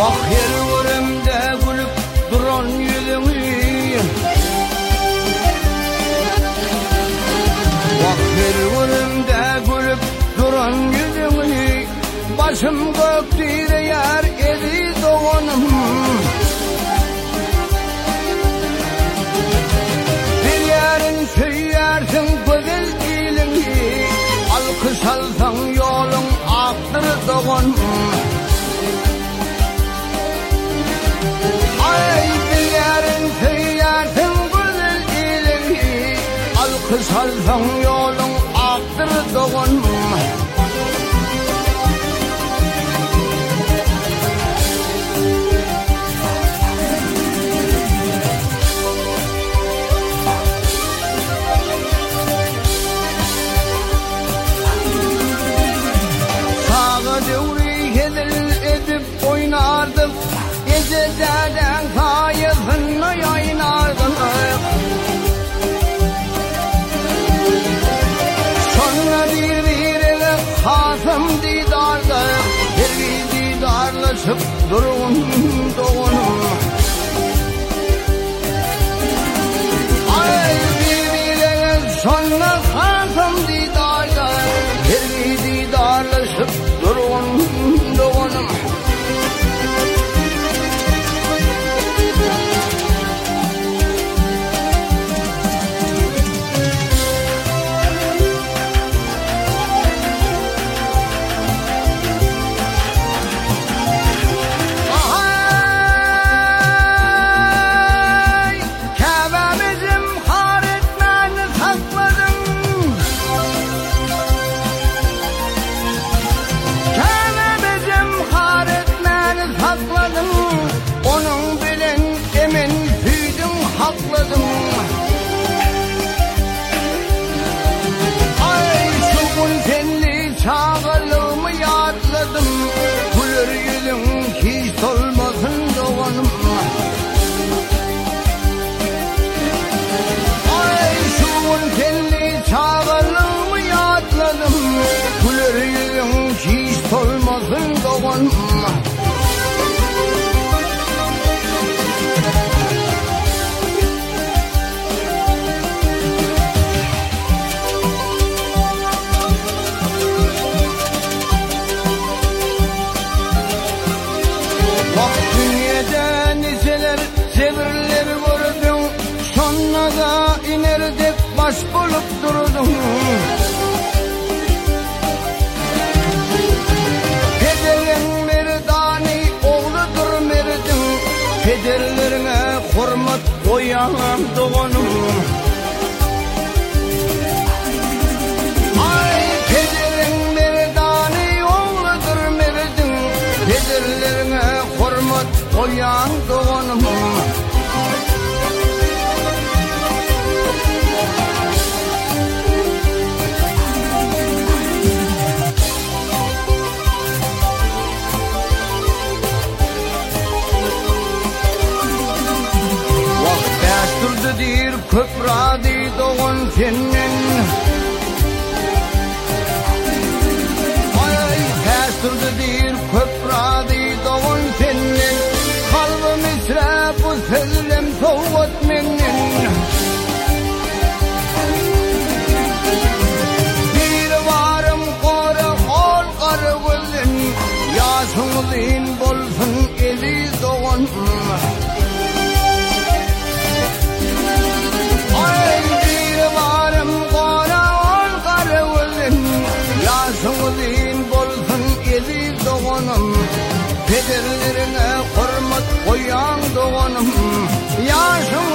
Ahir görümde gülüp duran yüzünü, ahir görümde gülüp duran yüzünü, başım göktüre yer edi doğanım. Bir yerin söylersin güzel dilini, alkış alsan yolun aktır doğanım. Ay bir yerin söylersin güzel dilini, alkış alsan yolun aktır doğanım. Edip oynardık, geceden kayıfınla yaynardık. Sonra birbirine hasım didardık, bir didarlaşıp durun doğunum. Ay birbirine sonra hasım didardık, bir didarlaşıp durun doğunum. Onun bilen emin hüydüm hakladım. Ay şu gün senli çağalımı yadladım. Gülür yüzüm hiç solmasın doğanım. Ay şu gün senli çağalımı yadladım. Gülür yüzüm hiç solmasın doğanım. Sevirler vurdun, sonra da inerdik baş bulup durdun. Pederin merdani oğludur merdin, pederlerine hürmet koyan doğanım. Ay pederin merdani oğludur merdin, pederlerine hürmet koyan doğanım. Dir köpradi doğan senin. Ay tesirdir köpradi doğan senin. Kalbim isra bu sözlem soğut menin. Bir varım kara ol karı gözün, yaşın bolsun eli doğan. Yaşın bolsun eli doğanım, pederlerine hürmet koyan doğanım. Yaşın